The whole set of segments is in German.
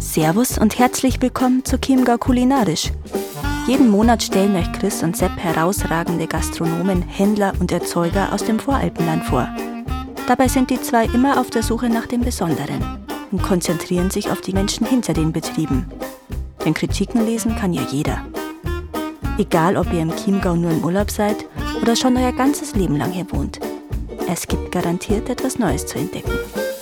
Servus und herzlich willkommen zu Chiemgau Kulinarisch. Jeden Monat stellen euch Chris und Sepp herausragende Gastronomen, Händler und Erzeuger aus dem Voralpenland vor. Dabei sind die zwei immer auf der Suche nach dem Besonderen und konzentrieren sich auf die Menschen hinter den Betrieben. Denn Kritiken lesen kann ja jeder. Egal, ob ihr im Chiemgau nur im Urlaub seid oder schon euer ganzes Leben lang hier wohnt. Es gibt garantiert etwas Neues zu entdecken.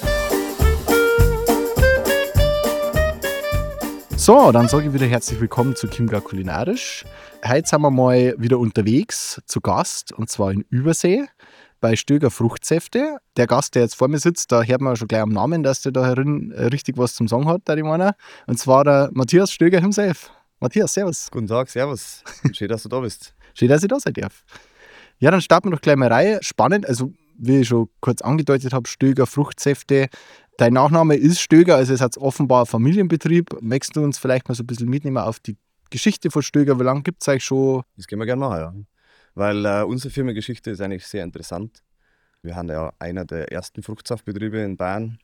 So, dann sage ich wieder herzlich willkommen zu Chiemgau Kulinarisch. Heute sind wir mal wieder unterwegs zu Gast, und zwar in Übersee bei Stöger Fruchtsäfte. Der Gast, der jetzt vor mir sitzt, da hört man schon gleich am Namen, dass der da herin richtig was zum Sagen hat, da ich meine. Und zwar der Matthias Stöger himself. Matthias, servus. Guten Tag, servus. Schön, dass du da bist. Schön, dass ich da sein darf. Ja, dann starten wir doch gleich mal rein. Spannend, also wie ich schon kurz angedeutet habe, Stöger Fruchtsäfte. Dein Nachname ist Stöger, also es hat offenbar einen Familienbetrieb. Möchtest du uns vielleicht mal so ein bisschen mitnehmen auf die Geschichte von Stöger? Wie lange gibt es euch schon? Das können wir gerne machen, ja. Weil unsere Firmengeschichte ist eigentlich sehr interessant. Wir haben ja einer der ersten Fruchtsaftbetriebe in Bayern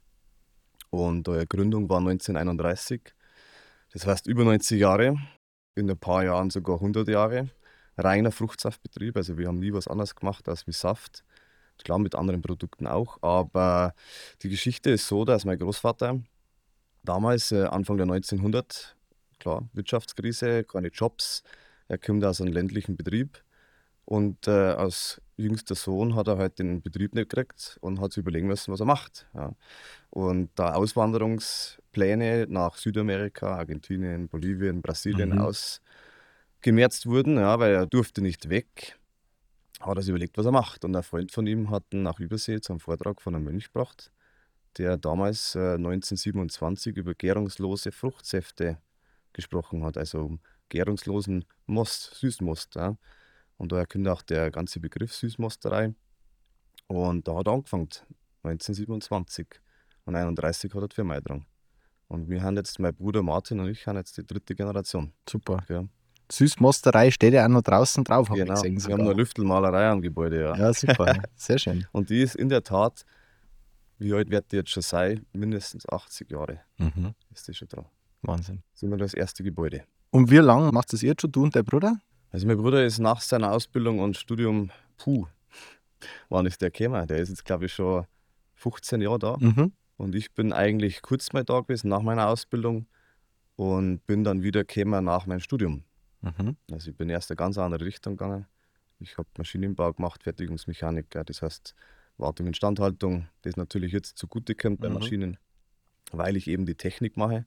und die Gründung war 1931. Das heißt über 90 Jahre, in ein paar Jahren sogar 100 Jahre. Reiner Fruchtsaftbetrieb, also wir haben nie was anderes gemacht als mit Saft. Klar, mit anderen Produkten auch, aber die Geschichte ist so, dass mein Großvater damals, Anfang der 1900, klar, Wirtschaftskrise, keine Jobs, er kommt aus einem ländlichen Betrieb und als jüngster Sohn hat er halt den Betrieb nicht gekriegt und hat sich überlegen müssen, was er macht. Ja. Und da Auswanderungspläne nach Südamerika, Argentinien, Bolivien, Brasilien ausgemerzt wurden, ja, weil er durfte nicht weg, hat er sich überlegt, was er macht. Und ein Freund von ihm hat ihn nach Übersee zu einem Vortrag von einem Mönch gebracht, der damals 1927 über gärungslose Fruchtsäfte gesprochen hat, also gärungslosen Most, Süßmost. Ja. Und daher kommt auch der ganze Begriff Süßmosterei. Und da hat er angefangen, 1927. Und 1931 hat er die Firma eingetragen. Und wir haben jetzt, mein Bruder Martin und ich, haben jetzt die dritte Generation. Super. Ja. Süßmosterei steht ja auch noch draußen drauf, habe ich Genau, gesehen. wir haben eine Lüftelmalerei am Gebäude. Ja, Ja, super. Sehr schön. Und die ist in der Tat, wie alt wird die jetzt schon sein? Mindestens 80 Jahre ist die schon dran. Wahnsinn. Sind wir das erste Gebäude. Und wie lange macht das ihr schon, du und dein Bruder? Also mein Bruder ist nach seiner Ausbildung und Studium, wann ist der gekommen? Der ist jetzt, glaube ich, schon 15 Jahre da. Und ich bin eigentlich kurz mal da gewesen nach meiner Ausbildung und bin dann wieder gekommen nach meinem Studium. Also ich bin erst eine ganz andere Richtung gegangen. Ich habe Maschinenbau gemacht, Fertigungsmechaniker, das heißt Wartung und Instandhaltung, das natürlich jetzt zugute kommt bei Maschinen, weil ich eben die Technik mache.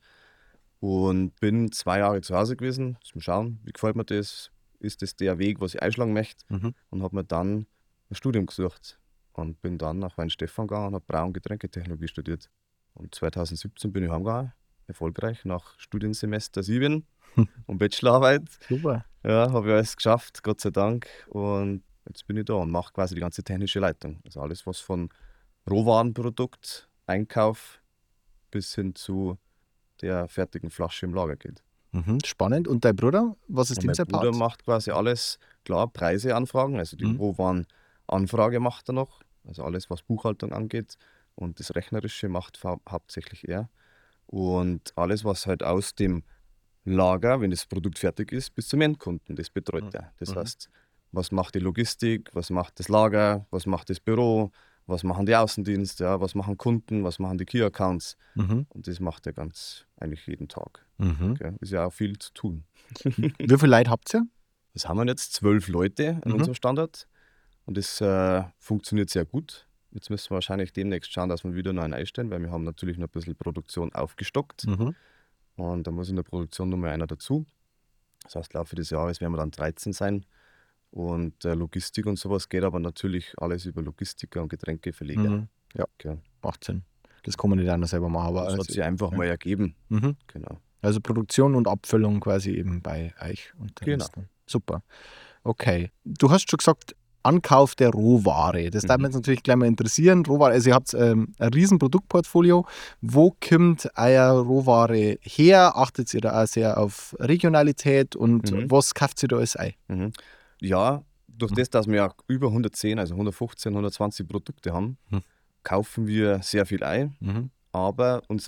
Und bin 2 Jahre zu Hause gewesen, zum Schauen, wie gefällt mir das, ist das der Weg, was ich einschlagen möchte, und habe mir dann ein Studium gesucht und bin dann nach Weinstefan gegangen und habe Brau- und Getränketechnologie studiert. Und 2017 bin ich heimgegangen, erfolgreich, nach Studiensemester 7 und Bachelorarbeit. Super. Ja, habe ich alles geschafft, Gott sei Dank. Und jetzt bin ich da und mache quasi die ganze technische Leitung. Also alles, was von Rohwarenprodukt, Einkauf bis hin zu der fertigen Flasche im Lager geht. Spannend. Und dein Bruder, was ist Und sein mein Bruder Part? macht quasi alles, klar, Preise anfragen, also die Rohwarenanfrage macht er noch, also alles, was Buchhaltung angeht. Und das Rechnerische macht hauptsächlich er. Und alles, was halt aus dem Lager, wenn das Produkt fertig ist, bis zum Endkunden, das betreut er. Das heißt, was macht die Logistik, was macht das Lager, was macht das Büro, was machen die Außendienste, ja, was machen Kunden, was machen die Key-Accounts. Und das macht er ganz eigentlich jeden Tag. Okay. Ist ja auch viel zu tun. Wie viele Leute habt ihr? Das haben wir jetzt 12 Leute in unserem Standort und das funktioniert sehr gut. Jetzt müssen wir wahrscheinlich demnächst schauen, dass wir wieder noch einen einstellen, weil wir haben natürlich noch ein bisschen Produktion aufgestockt. Und da muss in der Produktion noch mal einer dazu. Das heißt, im Laufe des Jahres werden wir dann 13 sein. Und Logistik und sowas geht aber natürlich alles über Logistiker und Getränkeverleger. Ja, Okay. macht Sinn. Das kann man nicht anders selber machen. Aber Das hat sich einfach mal ergeben. Genau. Also Produktion und Abfüllung quasi eben bei euch. Und Genau. Super. Okay. Du hast schon gesagt, Ankauf der Rohware. Das darf mich jetzt natürlich gleich mal interessieren. Rohware, also ihr habt ein riesen Produktportfolio. Wo kommt eure Rohware her? Achtet ihr da auch sehr auf Regionalität und was kauft ihr da alles ein? Ja, durch das, dass wir ja über 110, also 115, 120 Produkte haben, kaufen wir sehr viel ein. Aber unser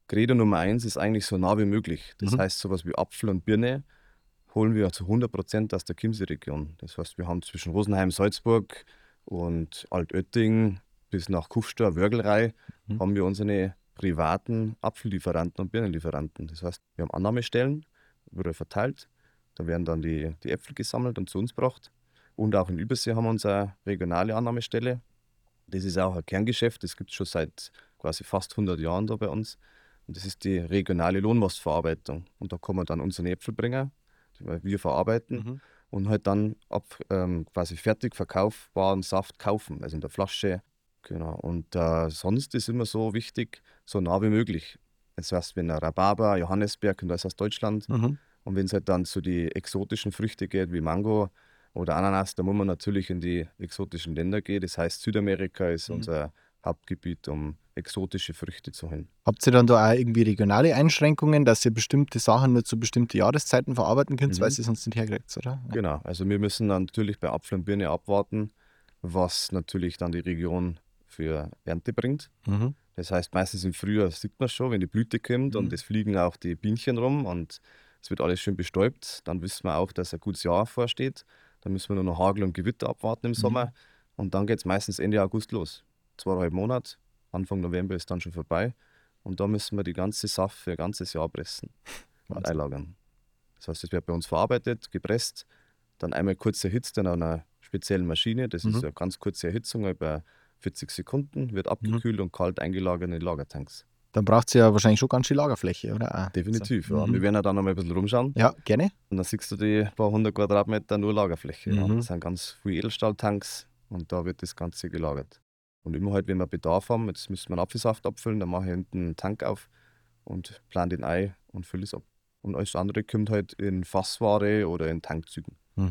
Credo Nummer 1 ist eigentlich so nah wie möglich. Das heißt, sowas wie Apfel und Birne holen wir zu 100% aus der Chiemsee-Region. Das heißt, wir haben zwischen Rosenheim, Salzburg und Altötting bis nach Kufstein, Wörgl haben wir unsere privaten Apfellieferanten und Birnenlieferanten. Das heißt, wir haben Annahmestellen, überall verteilt. Da werden dann die Äpfel gesammelt und zu uns gebracht. Und auch in Übersee haben wir unsere regionale Annahmestelle. Das ist auch ein Kerngeschäft, das gibt es schon seit quasi fast 100 Jahren da bei uns. Und das ist die regionale Lohnmastverarbeitung. Und da kann man dann unsere Äpfel bringen, die wir verarbeiten und halt dann quasi fertig verkaufbaren Saft kaufen, also in der Flasche. Genau. Und sonst ist immer so wichtig, so nah wie möglich. Das heißt, wenn ein Rhabarber, Johannisbeer, kommt alles aus Deutschland. Und wenn es halt dann zu die exotischen Früchte geht, wie Mango oder Ananas, da muss man natürlich in die exotischen Länder gehen. Das heißt, Südamerika ist unser Hauptgebiet, um exotische Früchte zu holen. Habt ihr dann da auch irgendwie regionale Einschränkungen, dass ihr bestimmte Sachen nur zu bestimmten Jahreszeiten verarbeiten könnt, weil ihr sonst nicht herkriegt, oder? Ja. Genau, also wir müssen dann natürlich bei Apfel und Birne abwarten, was natürlich dann die Region für Ernte bringt. Das heißt, meistens im Frühjahr sieht man schon, wenn die Blüte kommt und es fliegen auch die Bienchen rum und es wird alles schön bestäubt, dann wissen wir auch, dass ein gutes Jahr vorsteht. Dann müssen wir nur noch Hagel und Gewitter abwarten im Sommer und dann geht es meistens Ende August los. 2,5 Monate, Anfang November ist dann schon vorbei und da müssen wir die ganze Saft für ein ganzes Jahr pressen und einlagern. Das heißt, es wird bei uns verarbeitet, gepresst, dann einmal kurz erhitzt an einer speziellen Maschine. Das ist eine ganz kurze Erhitzung, über 40 Sekunden, wird abgekühlt und kalt eingelagert in die Lagertanks. Dann braucht ihr ja wahrscheinlich schon ganz viel Lagerfläche, oder? Definitiv, ja. Wir werden ja dann noch mal ein bisschen rumschauen. Ja, gerne. Und dann siehst du die paar 100 Quadratmeter nur Lagerfläche. Ja. Das sind ganz viele Edelstahltanks und da wird das Ganze gelagert. Und immer halt, wenn wir Bedarf haben, jetzt müssen wir einen Apfelsaft abfüllen, dann mache ich hinten einen Tank auf und plane den ein und fülle es ab. Und alles andere kommt halt in Fassware oder in Tankzügen.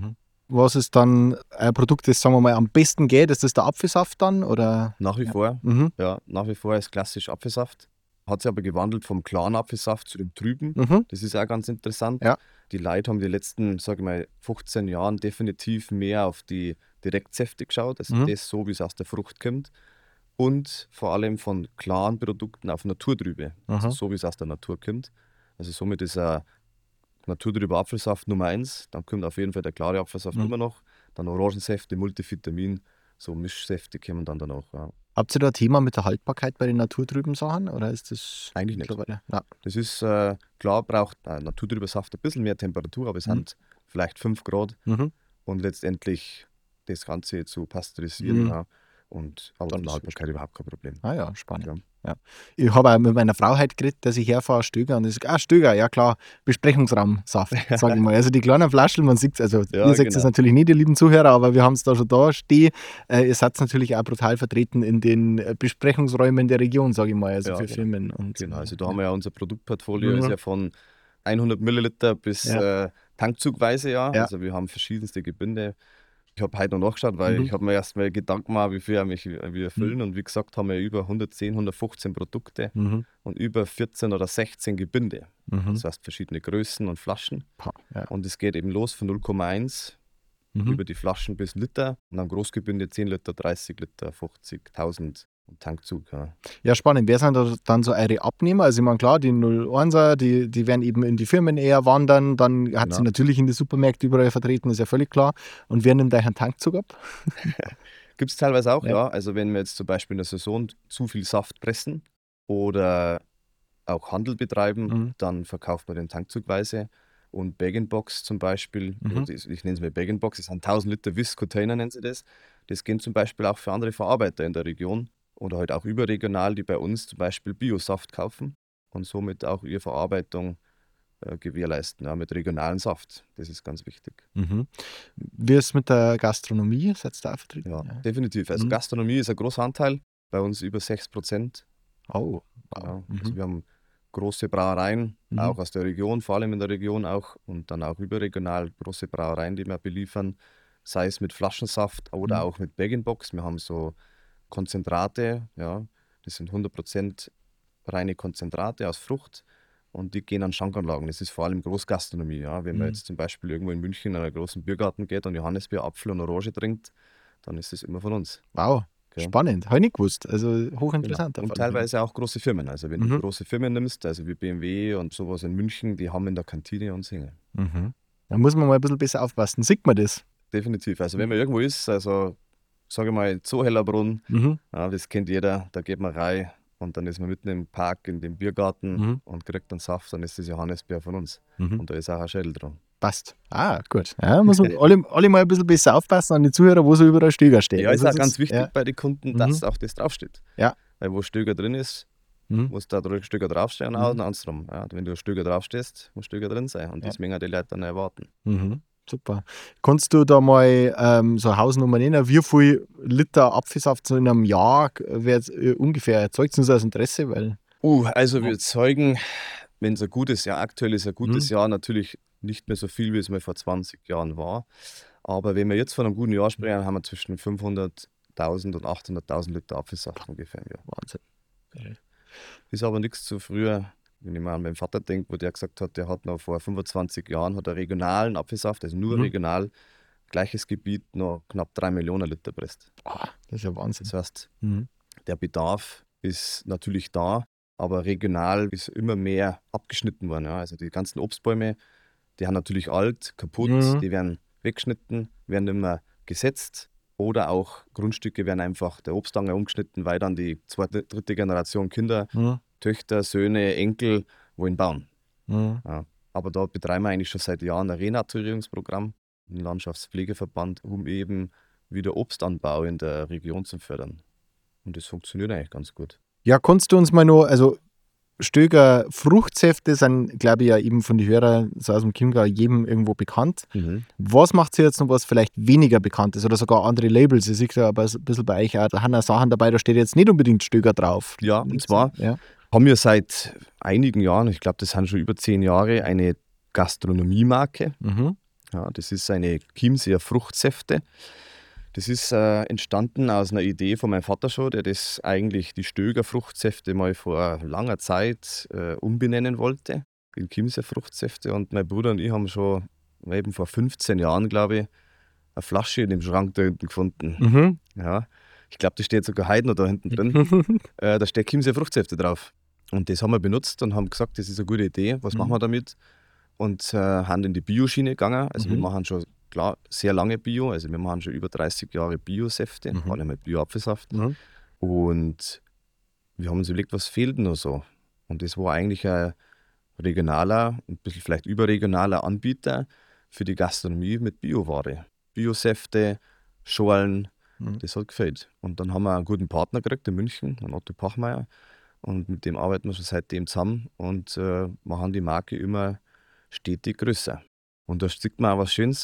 Was ist dann ein Produkt, das, sagen wir mal, am besten geht? Ist das der Apfelsaft dann? Oder? Nach wie vor, ja, nach wie vor ist klassisch Apfelsaft. Hat sich aber gewandelt vom klaren Apfelsaft zu dem trüben. Das ist auch ganz interessant. Ja. Die Leute haben die letzten, sage ich mal, 15 Jahren definitiv mehr auf die Direktsäfte geschaut, also das so, wie es aus der Frucht kommt. Und vor allem von klaren Produkten auf Naturtrübe, also so, wie es aus der Natur kommt. Also somit ist ein naturtrüber Apfelsaft Nummer 1, dann kommt auf jeden Fall der klare Apfelsaft immer noch, dann Orangensäfte, Multivitamin, so Mischsäfte kommen dann danach. Ja. Habt ihr da ein Thema mit der Haltbarkeit bei den naturtrüben Sachen? Oder ist das eigentlich nicht? Ja. Das ist klar, braucht naturtrüber Saft ein bisschen mehr Temperatur, aber es sind vielleicht 5 Grad und letztendlich das Ganze zu pasteurisieren. Ja. Und aber von der Haltbarkeit überhaupt kein Problem. Ah ja, spannend. Ja. Ich habe auch mit meiner Frau heute geredet, dass ich herfahre, Stöger, und ich sage, Stöger, ja klar, Besprechungsraumsaft, sage ich mal. Also die kleinen Flaschen, man sieht es, also ihr seht es natürlich nicht, ihr lieben Zuhörer, aber wir haben es da schon da stehen. Ihr seid natürlich auch brutal vertreten in den Besprechungsräumen der Region, sage ich mal, also für Firmen. Und genau, also da haben wir ja unser Produktportfolio, ist ja von 100 Milliliter bis tankzugweise, ja. Also wir haben verschiedenste Gebinde. Ich habe heute noch nachgeschaut, weil ich habe mir erst mal Gedanken gemacht, wie viel wir füllen. Und wie gesagt, haben wir über 110, 115 Produkte und über 14 oder 16 Gebinde. Das heißt verschiedene Größen und Flaschen. Und es geht eben los von 0,1 über die Flaschen bis Liter. Und dann Großgebinde 10 Liter, 30 Liter, 50, 1000 und Tankzug. Ja, spannend. Wer sind da dann so eure Abnehmer? Also ich meine, klar, die 01er, die werden eben in die Firmen eher wandern. Dann hat sie natürlich in die Supermärkte überall vertreten, ist ja völlig klar. Und wer nimmt euch einen Tankzug ab? Gibt es teilweise auch, ja. Also wenn wir jetzt zum Beispiel in der Saison zu viel Saft pressen oder auch Handel betreiben, dann verkauft man den tankzugweise. Und Bag-in-Box zum Beispiel, ich nenne es mal Bag-in-Box, das sind 1000 Liter Whisk-Container, nennen sie das. Das gehen zum Beispiel auch für andere Verarbeiter in der Region oder halt auch überregional, die bei uns zum Beispiel Biosaft kaufen und somit auch ihre Verarbeitung gewährleisten, mit regionalen Saft. Das ist ganz wichtig. Wie ist es mit der Gastronomie? Seid ihr da auch vertreten? Ja, definitiv. Also Gastronomie ist ein großer Anteil, bei uns über 6%. Oh, wow. Ja, also wir haben große Brauereien, auch aus der Region, vor allem in der Region auch und dann auch überregional große Brauereien, die wir beliefern, sei es mit Flaschensaft oder auch mit Bag-in-Box. Wir haben so Konzentrate, ja, das sind 100% reine Konzentrate aus Frucht und die gehen an Schankanlagen. Das ist vor allem Großgastronomie. Ja. Wenn man jetzt zum Beispiel irgendwo in München in einen großen Biergarten geht und Johannisbeer, Apfel und Orange trinkt, dann ist das immer von uns. Wow. Ja. Spannend, habe ich nicht gewusst. Also hochinteressant. Genau. Und teilweise auch große Firmen. Also wenn du große Firmen nimmst, also wie BMW und sowas in München, die haben in der Kantine uns hängen. Da muss man mal ein bisschen besser aufpassen. Sieht man das? Definitiv. Also wenn man irgendwo ist, also sage ich mal Zoohellerbrunn, ja, das kennt jeder, da geht man rein und dann ist man mitten im Park, in dem Biergarten und kriegt einen Saft, dann ist das Johannisbeer von uns. Und da ist auch ein Schädel dran. Passt. Gut. Ja, muss man alle mal ein bisschen besser aufpassen an die Zuhörer, wo so überall Stöger steht. Ja, ist auch ganz wichtig bei den Kunden, dass auch das draufsteht. Ja. Weil wo Stöger drin ist, muss da Stöger draufstehen und andersrum. Ja, wenn du Stöger draufstehst, muss Stöger drin sein. Und das müssen die Leute dann erwarten. Super. Kannst du da mal so eine Hausnummer nennen? Wie viel Liter Apfelsaft so in einem Jahr ungefähr erzeugt? Nur so aus Interesse? Weil Also wir erzeugen, wenn es ein gutes Jahr, aktuell ist ein gutes Jahr, natürlich nicht mehr so viel, wie es mal vor 20 Jahren war. Aber wenn wir jetzt von einem guten Jahr sprechen, haben wir zwischen 500.000 und 800.000 Liter Apfelsaft ungefähr im Jahr. Wahnsinn. Okay. Ist aber nichts zu früher. Wenn ich mal an meinen Vater denke, wo der gesagt hat, der hat noch vor 25 Jahren hat er regionalen Apfelsaft, also nur regional, gleiches Gebiet, noch knapp 3 Millionen Liter presst. Das ist ja Wahnsinn. Das heißt, der Bedarf ist natürlich da, aber regional ist immer mehr abgeschnitten worden. Ja. Also die ganzen Obstbäume, die haben natürlich alt, kaputt, die werden weggeschnitten, werden immer gesetzt oder auch Grundstücke werden einfach der Obstanger umgeschnitten, weil dann die zweite, dritte Generation Kinder, Töchter, Söhne, Enkel wollen bauen. Ja. Aber da betreiben wir eigentlich schon seit Jahren ein Renaturierungsprogramm im Landschaftspflegeverband, um eben wieder Obstanbau in der Region zu fördern. Und das funktioniert eigentlich ganz gut. Ja, kannst du uns mal noch, also Stöger Fruchtsäfte sind, glaube ich, ja eben von den Hörern so aus dem Chiemgau jedem irgendwo bekannt. Was macht sie jetzt noch, was vielleicht weniger bekannt ist oder sogar andere Labels? Ich sehe ja aber ein bisschen bei euch auch, da haben ja Sachen dabei, da steht jetzt nicht unbedingt Stöger drauf. Ja, und zwar haben wir seit einigen Jahren, ich glaube, das sind schon über 10 Jahre, eine Gastronomiemarke. Ja, das ist eine Chiemseer Fruchtsäfte. Das ist entstanden aus einer Idee von meinem Vater schon, der das eigentlich die Stöger Fruchtsäfte mal vor langer Zeit umbenennen wollte in Chiemseer Fruchtsäfte. Und mein Bruder und ich haben schon eben vor 15 Jahren, glaube ich, eine Flasche in dem Schrank da hinten gefunden. Ja, ich glaube, das steht sogar heute noch da hinten drin. Da steht Chiemseer Fruchtsäfte drauf. Und das haben wir benutzt und haben gesagt, das ist eine gute Idee, was machen wir damit? Und haben in die Bioschiene gegangen. Also wir machen schon, klar, sehr lange Bio. Also wir machen schon über 30 Jahre Biosäfte, vor allem mit Bio-Apfelsaft. Und wir haben uns überlegt, was fehlt noch so? Und das war eigentlich ein regionaler, ein bisschen vielleicht überregionaler Anbieter für die Gastronomie mit Bioware. Biosäfte, Schorlen, das hat gefällt. Und dann haben wir einen guten Partner gekriegt in München, einen Otto Pachmeier. Und mit dem arbeiten wir schon seitdem zusammen und machen die Marke immer stetig größer. Und da sieht man auch was Schönes,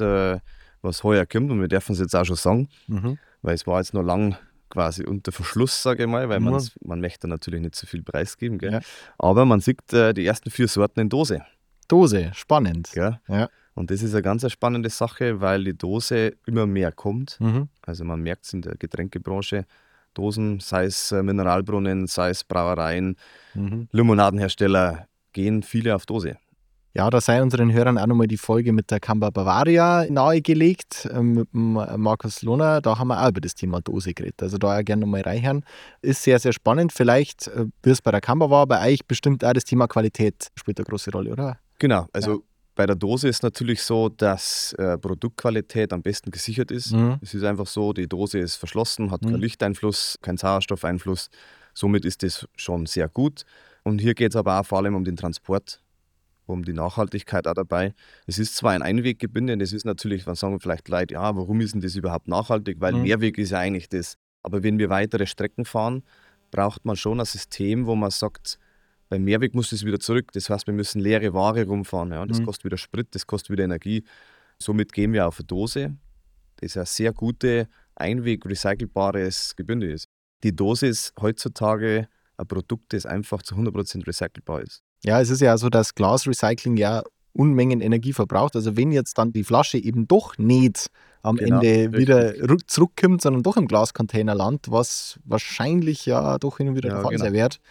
was heuer kommt, und wir dürfen es jetzt auch schon sagen, weil es war jetzt noch lang quasi unter Verschluss, sage ich mal, weil man möchte natürlich nicht so viel preisgeben. Gell? Ja. Aber man sieht die ersten 4 Sorten in Dose. Dose, spannend. Gell? Ja. Und das ist eine ganz spannende Sache, weil die Dose immer mehr kommt. Also man merkt es in der Getränkebranche, Dosen, sei es Mineralbrunnen, sei es Brauereien, Limonadenhersteller, gehen viele auf Dose. Ja, da sei unseren Hörern auch nochmal die Folge mit der Camba Bavaria nahegelegt, mit dem Markus Lohner. Da haben wir auch über das Thema Dose geredet. Also da auch gerne nochmal reinhören. Ist sehr, sehr spannend. Vielleicht, wie es bei der Camba war, bei euch bestimmt auch das Thema Qualität spielt eine große Rolle, oder? Genau, also bei der Dose ist natürlich so, dass Produktqualität am besten gesichert ist. Es ist einfach so, die Dose ist verschlossen, hat keinen Lichteinfluss, keinen Sauerstoffeinfluss. Somit ist das schon sehr gut. Und hier geht es aber auch vor allem um den Transport, um die Nachhaltigkeit auch dabei. Es ist zwar ein Einweggebinde, das ist natürlich, dann sagen vielleicht Leute, ja, warum ist denn das überhaupt nachhaltig? Weil Mehrweg ist ja eigentlich das. Aber wenn wir weitere Strecken fahren, braucht man schon ein System, wo man sagt, beim Mehrweg muss es wieder zurück. Das heißt, wir müssen leere Ware rumfahren. Ja? Das kostet wieder Sprit, das kostet wieder Energie. Somit gehen wir auf eine Dose, das ein sehr gute, einweg-recycelbares Gebinde ist. Die Dose ist heutzutage ein Produkt, das einfach zu 100% recycelbar ist. Ja, es ist ja so, dass Glasrecycling ja Unmengen Energie verbraucht. Also wenn jetzt dann die Flasche eben doch nicht am Ende wieder zurückkommt, sondern doch im Glascontainer landet, was wahrscheinlich ja doch hin und wieder der Fall sein wird,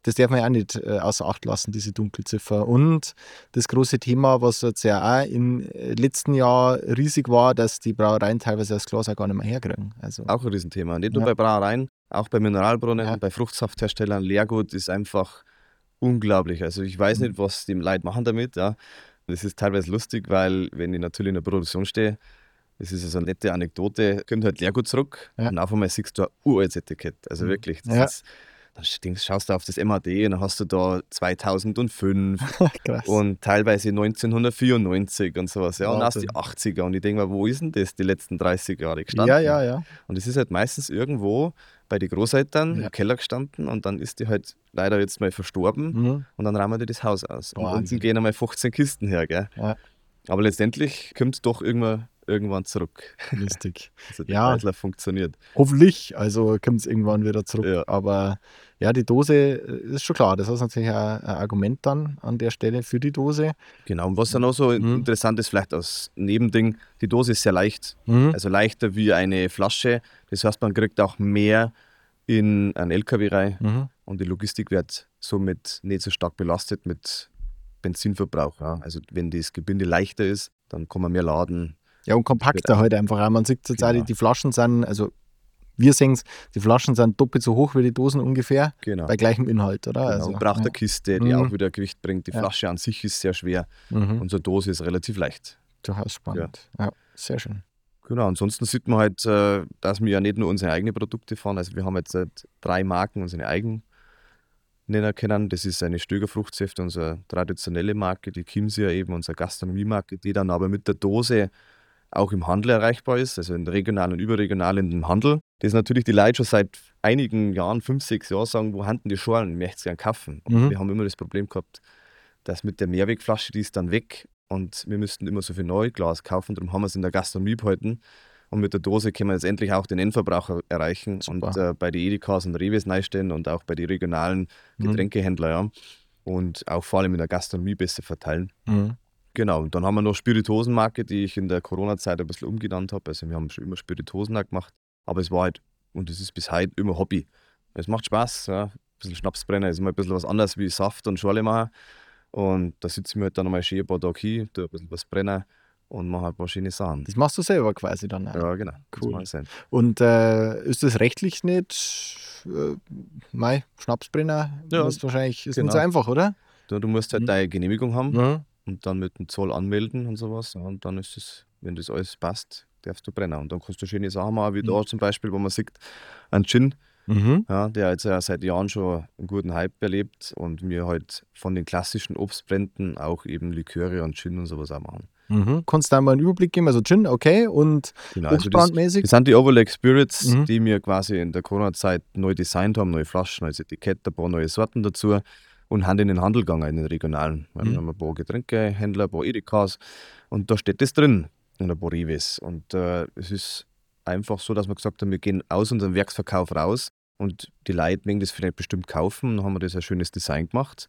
Das darf man ja auch nicht außer Acht lassen, diese Dunkelziffer. Und das große Thema, was jetzt ja auch im letzten Jahr riesig war, dass die Brauereien teilweise das Glas auch gar nicht mehr herkriegen. Also, Auch ein Riesenthema. Nicht nur bei Brauereien, auch bei Mineralbrunnen, bei Fruchtsaftherstellern. Leergut ist einfach unglaublich. Also ich weiß nicht, was die Leute machen damit. Ja. Das ist teilweise lustig, weil wenn ich natürlich in der Produktion stehe, das ist also eine nette Anekdote, kommt halt Leergut zurück und auf einmal siehst du ein uraltes Etikett. Also wirklich, das ist, dann schaust du auf das MAD und dann hast du da 2005 krass. und teilweise 1994 und sowas. Ja, und aus Wahnsinn. die 80er. Und ich denke mir, wo ist denn das die letzten 30 Jahre gestanden? Ja. Und es ist halt meistens irgendwo bei den Großeltern im Keller gestanden und dann ist die halt leider jetzt mal verstorben und dann rahmen die das Haus aus. Und unten gehen einmal 15 Kisten her. Gell? Ja. Aber letztendlich kommt es doch irgendwann zurück. Lustig. Also der Kreislauf funktioniert. Hoffentlich, also kommt es irgendwann wieder zurück. Ja. Aber ja, die Dose ist schon klar. Das ist natürlich auch ein Argument dann an der Stelle für die Dose. Genau, und was dann auch so interessant ist, vielleicht als Nebending, die Dose ist sehr leicht. Also leichter wie eine Flasche. Das heißt, man kriegt auch mehr in einen LKW rein und die Logistik wird somit nicht so stark belastet mit Benzinverbrauch. Ja. Also wenn das Gebinde leichter ist, dann kann man mehr laden. Ja, und kompakter halt einfach auch. Man sieht jetzt auch, die Flaschen sind, also wir sehen es, die Flaschen sind doppelt so hoch wie die Dosen ungefähr, bei gleichem Inhalt, oder? Genau. Also, und braucht eine Kiste, die auch wieder Gewicht bringt. Die Flasche an sich ist sehr schwer und so eine Dose ist relativ leicht. Durchaus spannend. Ja, sehr schön. Genau, ansonsten sieht man halt, dass wir ja nicht nur unsere eigenen Produkte fahren. Also wir haben jetzt 3 Marken, unsere eigenen nennen können. Das ist eine Stöger Fruchtsäfte, unsere traditionelle Marke, die Chiemseer eben, unsere Gastronomie-Marke, die dann aber mit der Dose auch im Handel erreichbar ist, also in regional und überregional in dem Handel. Das ist natürlich die Leute schon seit einigen Jahren, 5, 6 Jahren, sagen, wo haben denn die Schalen, ich möchte es gerne kaufen. Und wir haben immer das Problem gehabt, dass mit der Mehrwegflasche, die ist dann weg und wir müssten immer so viel Neuglas kaufen, darum haben wir es in der Gastronomie behalten. Und mit der Dose können wir jetzt endlich auch den Endverbraucher erreichen. Super. Und bei den Edekas und Rewe's neu-stellen und auch bei den regionalen Getränkehändlern, ja. Und auch vor allem in der Gastronomie besser verteilen. Genau, und dann haben wir noch Spirituosenmarke, die ich in der Corona-Zeit ein bisschen umgenannt habe. Also wir haben schon immer Spirituosen auch gemacht, aber es war halt, und es ist bis heute immer Hobby. Es macht Spaß, ja. Ein bisschen Schnapsbrenner ist immer ein bisschen was anderes wie Saft und Schorle machen. Und da sitzen wir halt dann nochmal schön ein paar Tage hin, tue ein bisschen was brennen und machen ein paar schöne Sachen. Das machst du selber quasi dann auch. Ja, genau. Cool. Und ist das rechtlich nicht, Schnapsbrenner, ist wahrscheinlich ist nicht so einfach, oder? Du musst halt deine Genehmigung haben. Und dann mit dem Zoll anmelden und sowas. Und dann ist es, wenn das alles passt, darfst du brennen. Und dann kannst du schöne Sachen machen, wie da zum Beispiel, wo man sieht, ein Gin, ja, der jetzt ja seit Jahren schon einen guten Hype erlebt und wir halt von den klassischen Obstbränden auch eben Liköre und Gin und sowas auch machen. Kannst du da mal einen Überblick geben? Also Gin, okay, und obstbrandmäßig? Das sind die Overlake Spirits, die wir quasi in der Corona-Zeit neu designt haben, neue Flaschen, neues Etikett, ein paar neue Sorten dazu. Und haben in den Handel gegangen, in den regionalen. Wir haben ein paar Getränkehändler, ein paar Edekas und da steht das drin, und ein paar Rewe's. Und es ist einfach so, dass wir gesagt haben, wir gehen aus unserem Werksverkauf raus und die Leute mögen das vielleicht bestimmt kaufen. Dann haben wir das ein schönes Design gemacht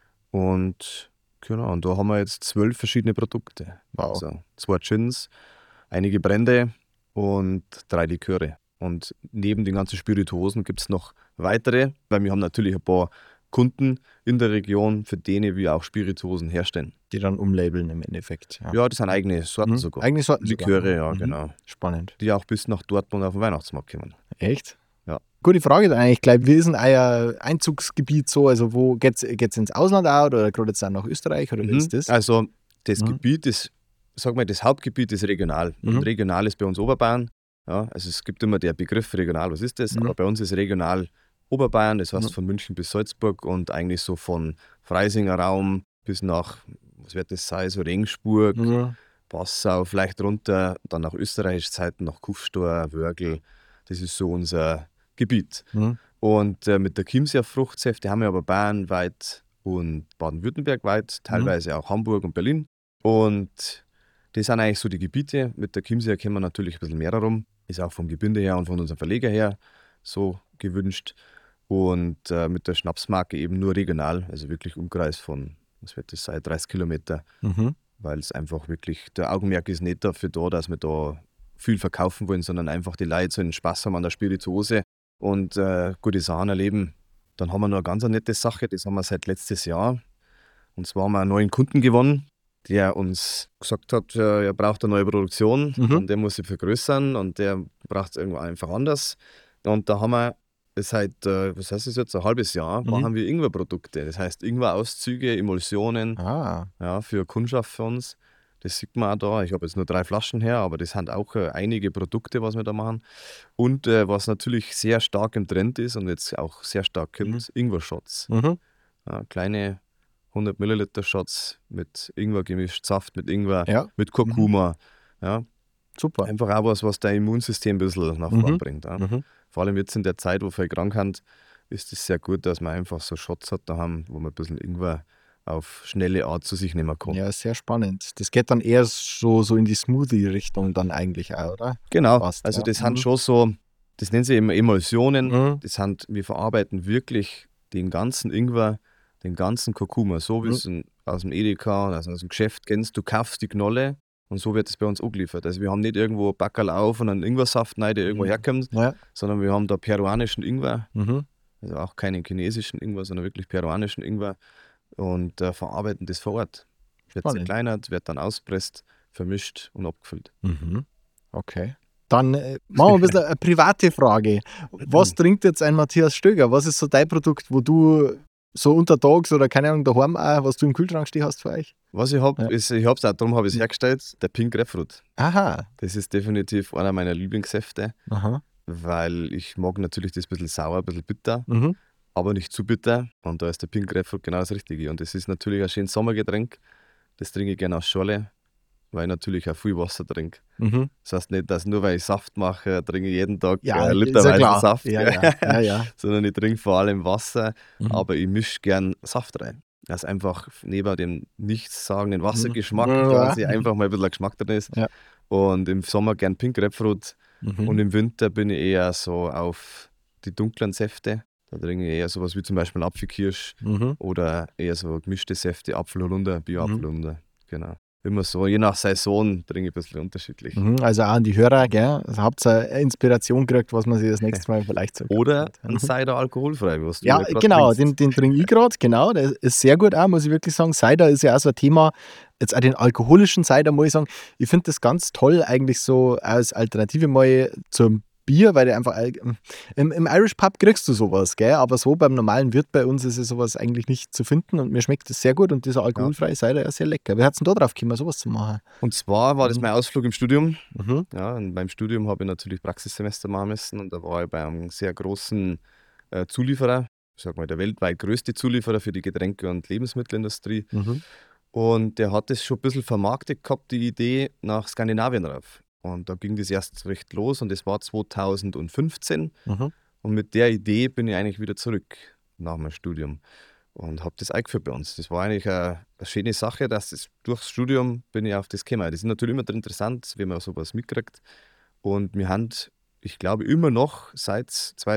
und genau, und da haben wir jetzt 12 verschiedene Produkte. Wow. Also 2 Gins, einige Brände und 3 Liköre. Und neben den ganzen Spirituosen gibt es noch weitere, weil wir haben natürlich ein paar Kunden in der Region, für denen wir auch Spirituosen herstellen. Die dann umlabeln im Endeffekt. Ja, das sind eigene Sorten sogar. Eigene Sorten Liköre, ja, genau. Spannend. Die auch bis nach Dortmund auf den Weihnachtsmarkt kommen. Echt? Ja. Gute Frage dann eigentlich gleich. Wie ist denn euer Einzugsgebiet so? Also wo geht's ins Ausland auch oder gerade jetzt auch nach Österreich oder wie ist das? Also das Gebiet ist, sag mal, das Hauptgebiet ist regional. Und regional ist bei uns Oberbayern. Ja, also es gibt immer der Begriff regional, was ist das? Aber bei uns ist regional Oberbayern, das heißt von München bis Salzburg und eigentlich so von Freisinger Raum bis nach, was wird das sein, so Regensburg, Passau, vielleicht runter, dann nach österreichischen Seiten, nach Kufstor, Wörgl. Das ist so unser Gebiet. Und mit der Chiemseer Fruchtsäfte haben wir aber bayernweit und Baden-Württemberg weit, teilweise auch Hamburg und Berlin. Und das sind eigentlich so die Gebiete. Mit der Chiemseer kommen wir natürlich ein bisschen mehr herum. Ist auch vom Gebinde her und von unserem Verleger her so gewünscht. Und mit der Schnapsmarke eben nur regional, also wirklich Umkreis von, was wird das sein, 30 Kilometer. Weil es einfach wirklich, der Augenmerk ist nicht dafür da, dass wir da viel verkaufen wollen, sondern einfach die Leute so einen Spaß haben an der Spirituose und gute Sachen erleben. Dann haben wir noch eine ganz nette Sache, das haben wir seit letztes Jahr. Und zwar haben wir einen neuen Kunden gewonnen, der uns gesagt hat, er braucht eine neue Produktion und der muss sich vergrößern und der braucht es irgendwo einfach anders. Und da haben wir seit, was heißt das jetzt, ein halbes Jahr, machen wir Ingwer-Produkte. Das heißt Ingwer-Auszüge, Emulsionen für Kundschaft für uns. Das sieht man auch da. Ich habe jetzt nur 3 Flaschen her, aber das sind auch einige Produkte, was wir da machen. Und was natürlich sehr stark im Trend ist und jetzt auch sehr stark kommt, Ingwer-Shots. Kleine 100 Milliliter Shots mit Ingwer gemischt, Saft mit Ingwer, mit Kurkuma. Ja. Super. Einfach auch was dein Immunsystem ein bisschen nach vorn bringt. Ja. Vor allem jetzt in der Zeit, wo viele krank sind, ist es sehr gut, dass man einfach so Shots hat daheim, wo man ein bisschen Ingwer auf schnelle Art zu sich nehmen kann. Ja, sehr spannend. Das geht dann eher so in die Smoothie-Richtung dann eigentlich auch, oder? Genau, fast, also das sind schon so, das nennen sie eben Emulsionen, wir verarbeiten wirklich den ganzen Ingwer, den ganzen Kurkuma, so wie es aus dem Edeka, also aus dem Geschäft kennst, du kaufst die Knolle und so wird es bei uns angeliefert. Also wir haben nicht irgendwo ein Backerl auf und einen Ingwersaft rein, der irgendwo herkommt, sondern wir haben da peruanischen Ingwer, also auch keinen chinesischen Ingwer, sondern wirklich peruanischen Ingwer. Und verarbeiten das vor Ort. Wird zerkleinert, wird dann auspresst, vermischt und abgefüllt. Okay. Dann machen wir ein bisschen eine private Frage. Was trinkt jetzt ein Matthias Stöger? Was ist so dein Produkt, wo du so untertags oder keine Ahnung, daheim auch, was du im Kühlschrank stehen hast für euch? Was ich habe, ist, ich habe es auch, darum habe ich es hergestellt, der Pink Grapefruit. Aha. Das ist definitiv einer meiner Lieblingssäfte, weil ich mag natürlich das ein bisschen sauer, ein bisschen bitter. Aber nicht zu bitter. Und da ist der Pink Grapefruit genau das Richtige. Und das ist natürlich ein schönes Sommergetränk. Das trinke ich gerne aus Schorle, weil ich natürlich auch viel Wasser trinke. Das heißt nicht, dass nur weil ich Saft mache, trinke ich jeden Tag literweise Saft. Sondern ich trinke vor allem Wasser, aber ich mische gern Saft rein. Dass einfach neben dem nichtssagenden Wassergeschmack quasi einfach mal ein bisschen Geschmack drin ist. Und im Sommer gern Pink Grapefruit. Und im Winter bin ich eher so auf die dunklen Säfte. Da trinke ich eher sowas wie zum Beispiel Apfelkirsch oder eher so gemischte Säfte, Apfelholunder, Bio-Apfelholunder. Genau. Immer so, je nach Saison trinke ich ein bisschen unterschiedlich. Also auch an die Hörer, gell? Also habt ihr Inspiration gekriegt, was man sich das nächste Mal vielleicht so oder ein Cider alkoholfrei, was du ja, genau, den trinke ich gerade, genau. Der ist sehr gut auch, muss ich wirklich sagen. Cider ist ja auch so ein Thema. Jetzt auch den alkoholischen Cider, muss ich sagen. Ich finde das ganz toll, eigentlich so als Alternative mal zum Bier, weil der einfach im Irish Pub kriegst du sowas, gell? Aber so beim normalen Wirt bei uns ist es sowas eigentlich nicht zu finden und mir schmeckt das sehr gut und dieser alkoholfreie Cider ist sehr lecker. Wie hat es denn da drauf gekommen, sowas zu machen? Und zwar war das mein Ausflug im Studium. Ja, und beim Studium habe ich natürlich Praxissemester machen müssen und da war ich bei einem sehr großen Zulieferer, ich sag mal der weltweit größte Zulieferer für die Getränke- und Lebensmittelindustrie. Und der hat das schon ein bisschen vermarktet gehabt, die Idee, nach Skandinavien rauf. Und da ging das erst recht los und das war 2015. Und mit der Idee bin ich eigentlich wieder zurück nach meinem Studium und habe das eingeführt bei uns. Das war eigentlich eine schöne Sache, dass das durchs Studium bin ich auf das gekommen. Das ist natürlich immer interessant, wenn man sowas mitkriegt. Und wir haben, ich glaube, immer noch seit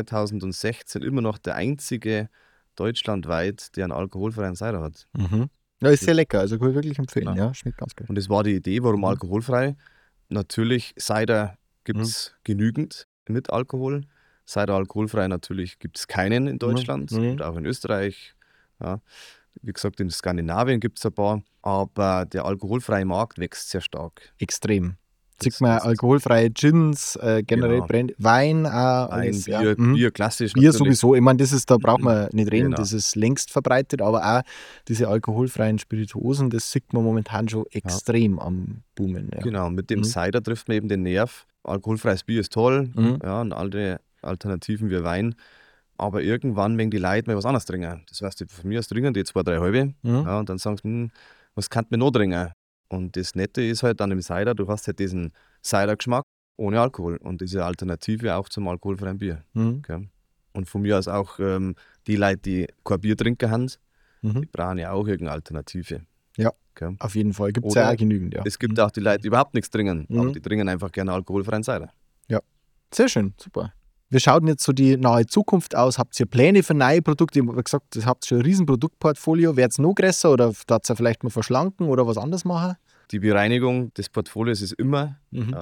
2016 immer noch der einzige deutschlandweit, der einen alkoholfreien Cider hat. Ja, ist sehr lecker, also kann ich wirklich empfehlen. Ja, schmeckt ganz gut. Und das war die Idee, warum alkoholfrei? Natürlich, Cider gibt es genügend mit Alkohol. Cider alkoholfrei natürlich gibt es keinen in Deutschland und auch in Österreich. Ja. Wie gesagt, in Skandinavien gibt es ein paar, aber der alkoholfreie Markt wächst sehr stark. Extrem. Sieht man alkoholfreie Gins, generell Wein, alles, Bier klassisch. Bier natürlich. Sowieso, ich meine, da braucht man nicht reden, das ist längst verbreitet, aber auch diese alkoholfreien Spirituosen, das sieht man momentan schon extrem am Boomen. Ja. Genau, mit dem Cider trifft man eben den Nerv. Alkoholfreies Bier ist toll, ja, und alle Alternativen wie Wein, aber irgendwann mögen die Leute mal was anderes trinken. Das heißt, von mir aus trinken die 2, 3 halbe, ja, und dann sagen sie, was kann man noch trinken? Und das Nette ist halt an dem Cider, du hast halt diesen Cider-Geschmack ohne Alkohol und diese Alternative auch zum alkoholfreien Bier. Okay. Und von mir aus auch die Leute, die kein Bier trinken haben, die brauchen ja auch irgendeine Alternative. Ja, okay. Auf jeden Fall. Gibt es ja auch genügend. Ja. Es gibt auch die Leute, die überhaupt nichts trinken, aber die trinken einfach gerne alkoholfreien Cider. Ja, sehr schön, super. Wie schaut denn jetzt so die nahe Zukunft aus? Habt ihr Pläne für neue Produkte? Ich habe gesagt, ihr habt schon ein riesen Produktportfolio. Wird es noch größer oder darf ihr vielleicht mal verschlanken oder was anderes machen? Die Bereinigung des Portfolios ist immer, also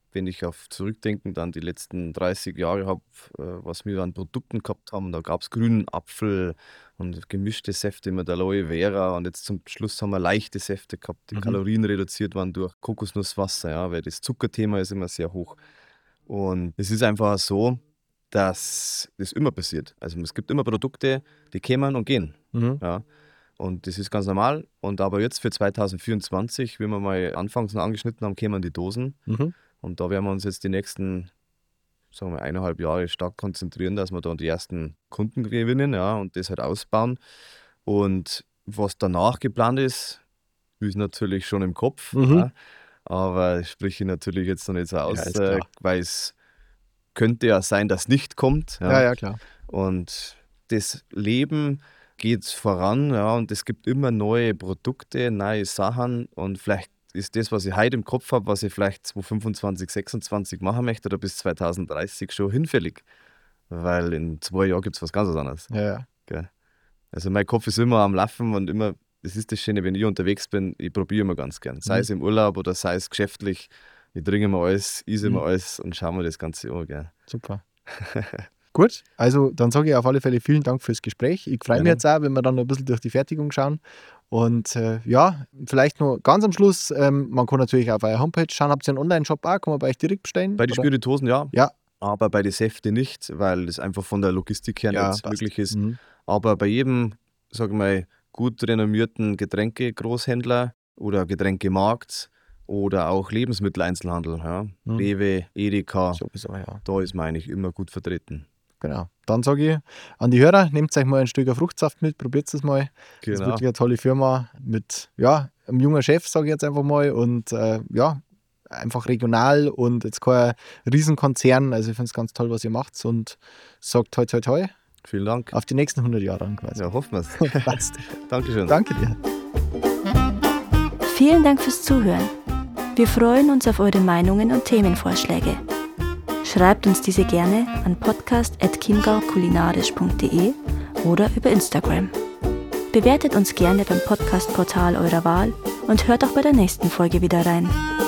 wenn ich auf zurückdenken an die letzten 30 Jahre habe, was wir an Produkten gehabt haben, da gab es grünen Apfel und gemischte Säfte mit Aloe Vera und jetzt zum Schluss haben wir leichte Säfte gehabt, die Kalorien reduziert waren durch Kokosnusswasser, ja, weil das Zuckerthema ist immer sehr hoch. Und es ist einfach so, dass das immer passiert. Also es gibt immer Produkte, die kommen und gehen. Ja. Und das ist ganz normal. Und aber jetzt für 2024, wie wir mal anfangs noch angeschnitten haben, kommen die Dosen. Und da werden wir uns jetzt die nächsten, sagen wir, 1,5 Jahre stark konzentrieren, dass wir da die ersten Kunden gewinnen, ja, und das halt ausbauen. Und was danach geplant ist natürlich schon im Kopf. Ja, aber ich spreche natürlich jetzt noch nicht so aus, weil es könnte ja sein, dass nicht kommt. Ja, klar. Und das Leben geht voran, ja, und es gibt immer neue Produkte, neue Sachen und vielleicht ist das, was ich heute im Kopf habe, was ich vielleicht 2025, 2026 machen möchte oder bis 2030 schon hinfällig. Weil in 2 Jahren gibt es was ganz anderes. Ja. Gell? Also mein Kopf ist immer am Laufen und immer, das ist das Schöne, wenn ich unterwegs bin, ich probiere immer ganz gern. Sei es im Urlaub oder sei es geschäftlich. Ich trinke immer alles, esse immer alles und schaue mir das Ganze an. Gell? Super. Gut, also dann sage ich auf alle Fälle vielen Dank fürs Gespräch. Ich freue mich jetzt auch, wenn wir dann noch ein bisschen durch die Fertigung schauen. Und vielleicht noch ganz am Schluss, man kann natürlich auf eurer Homepage schauen, habt ihr einen Online-Shop auch, kann man bei euch direkt bestellen? Bei den Spirituosen ja, ja, aber bei den Säften nicht, weil das einfach von der Logistik her nicht möglich ist. Aber bei jedem, sag ich mal, gut renommierten Getränke-Großhändler oder Getränkemarkt oder auch Lebensmitteleinzelhandel, ja. Rewe, Edeka, sowieso, ja. Da ist man eigentlich immer gut vertreten. Genau. Dann sage ich an die Hörer, nehmt euch mal ein Stück Fruchtsaft mit, probiert es mal. Genau. Das ist wirklich eine tolle Firma mit einem jungen Chef, sage ich jetzt einfach mal. Und einfach regional und jetzt kein Riesenkonzern. Also ich finde es ganz toll, was ihr macht und sagt toi toi toi. Vielen Dank. Auf die nächsten 100 Jahre dann quasi. Ja, hoffen wir es. Passt. Dankeschön. Danke dir. Vielen Dank fürs Zuhören. Wir freuen uns auf eure Meinungen und Themenvorschläge. Schreibt uns diese gerne an podcast@chiemgaukulinarisch.de oder über Instagram. Bewertet uns gerne beim Podcast-Portal eurer Wahl und hört auch bei der nächsten Folge wieder rein.